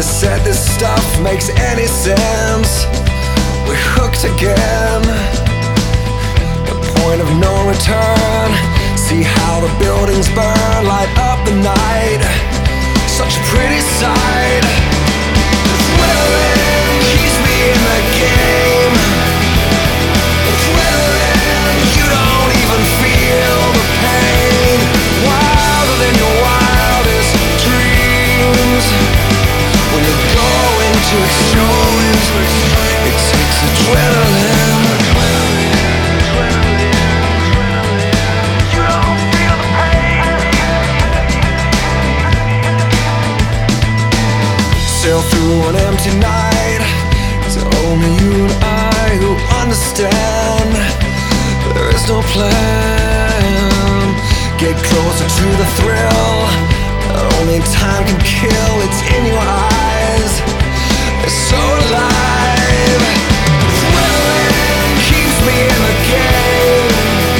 said this stuff makes any sense. We're hooked again. The point of no return. See how the buildings burn, light up the night. Such a pretty sight. Adrenaline keeps me in the game. Adrenaline, you don't even feel the pain. Wilder than your wildest dreams. When you're going to extremes, it takes adrenaline. You don't feel the pain. Sail through an empty night. It's only you and I who understand. There is no plan. Get closer to the thrill that only time can kill. It's in your eyes. It's so alive. Adrenaline keeps me in the game.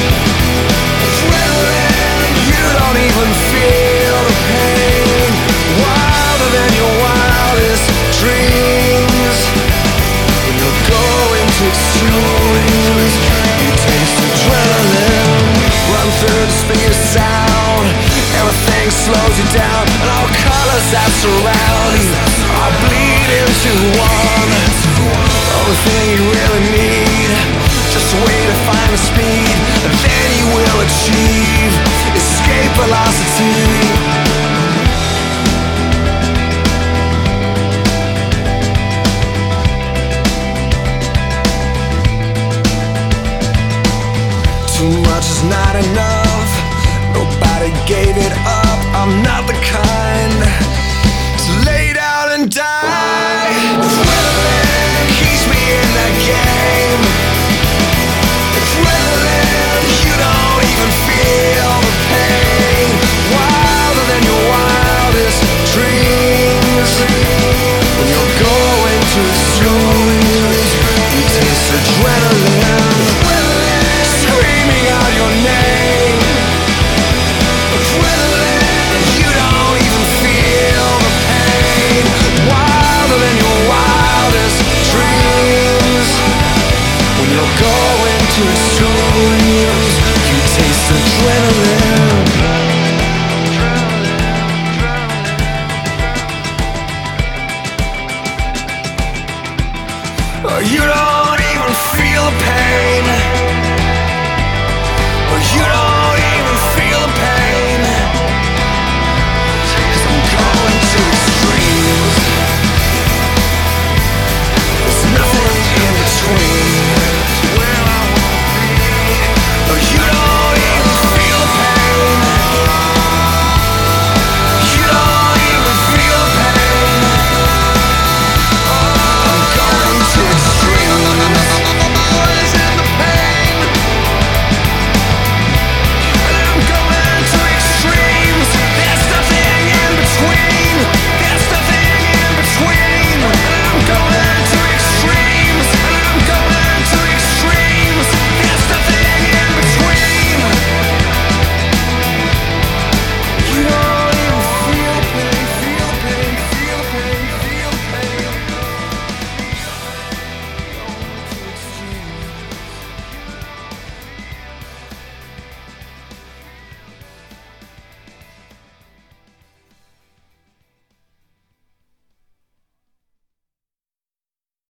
Adrenaline, you don't even feel the pain. Wilder than your wildest dreams. When you're going to extremes, you taste adrenaline. Run through the speed of sound. Everything slows you down, and all colors that surround you all bleed into one. The only thing you really need, just a way to find the speed, and then you will achieve escape velocity. Too much is not enough. Nobody gave it up. I'm not the kind to lay down and die. Adrenaline keeps me in the game. Adrenaline, you don't even feel the pain. Wilder than your wildest dreams. When you're going to extremes, you taste adrenaline. Screaming out your name. Adrenaline, you don't even feel the pain. Wilder than your wildest dreams. When you're going to extremes, you taste adrenaline. You don't even feel the pain. You don't